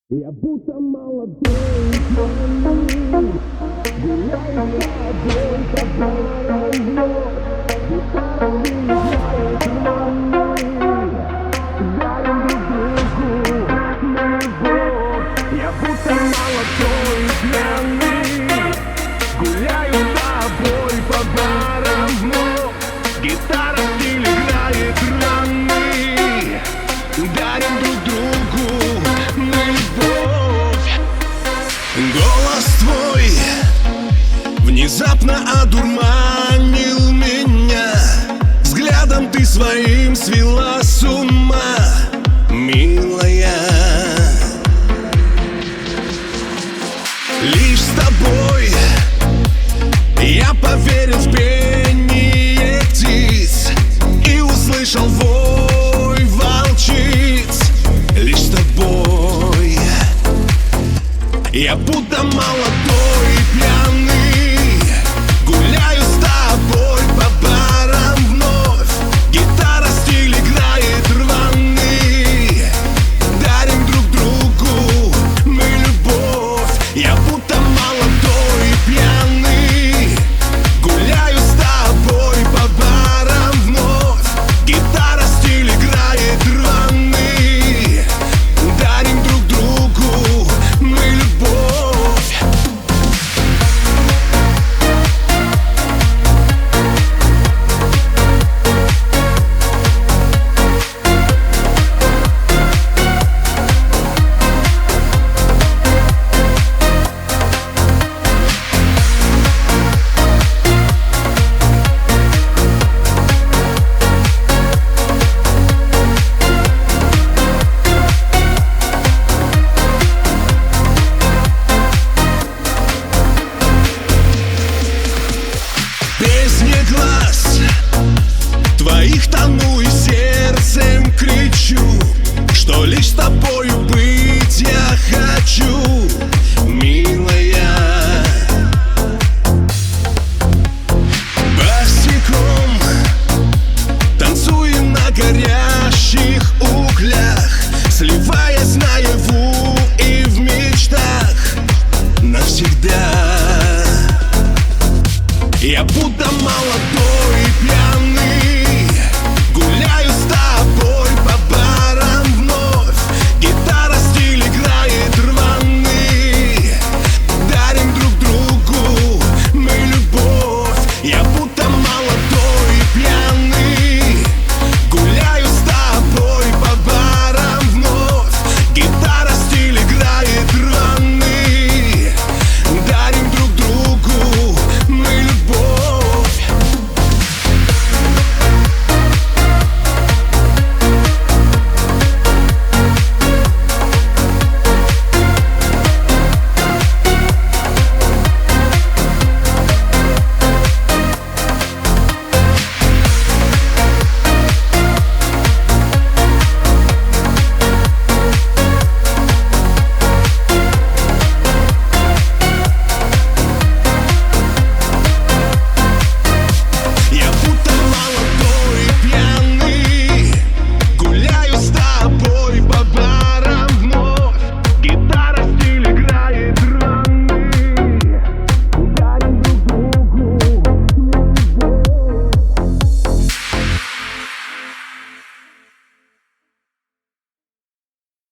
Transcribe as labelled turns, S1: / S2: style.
S1: Я будто молодой пьяный, гуляю с тобой по барам. Гитара выезжает нами, дарим друг другу любовь. Я будто молодой пьяный, гуляю с тобой по барам. Гитара в стиле играет раны, дарим друг другу любовь. Голос твой внезапно одурманил меня, взглядом ты своим свела с ума, милая. Лишь с тобой я поверил в пение птиц и услышал вой волчиц. Лишь с тобой я будто молодой